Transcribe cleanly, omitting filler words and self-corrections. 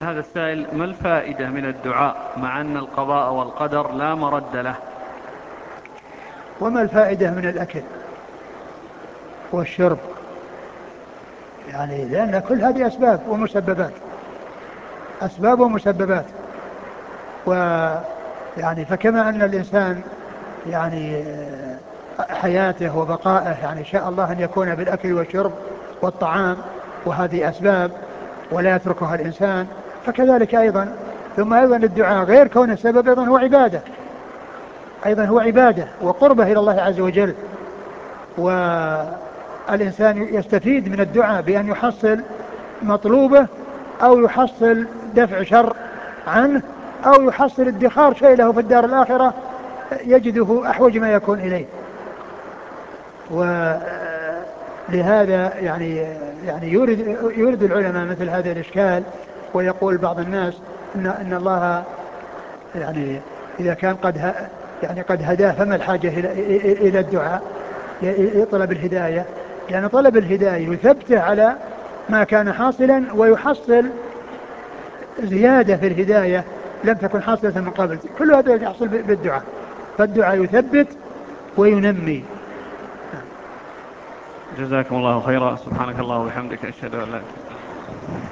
هذا السائل: ما الفائدة من الدعاء مع أن القضاء والقدر لا مرد له؟ وما الفائدة من الأكل والشرب؟ يعني لأن كل هذه أسباب ومسببات، أسباب ومسببات. ويعني فكما أن الإنسان يعني حياته وبقائه يعني شاء الله أن يكون بالأكل والشرب والطعام، وهذه أسباب ولا يتركها الإنسان، فكذلك أيضا. ثم أيضا الدعاء غير كونه سبب أيضا هو عبادة، أيضا هو عبادة وقربة إلى الله عز وجل. والإنسان يستفيد من الدعاء بأن يحصل مطلوبه، أو يحصل دفع شر عنه، أو يحصل ادخار شيء له في الدار الآخرة يجده أحوج ما يكون إليه. ولهذا يعني يورد العلماء مثل هذا الإشكال، ويقول بعض الناس إن الله يعني إذا كان قد هداه، فما الحاجة إلى الدعاء يطلب الهداية، لأن طلب الهداية يثبته على ما كان حاصلا، ويحصل زيادة في الهداية لم تكن حاصلة من قبل. كل هذا يحصل بالدعاء، فالدعاء يثبت وينمي. جزاكم الله خيرا. سبحانك الله وبحمدك، أشهد أن لا إله إلا أنت.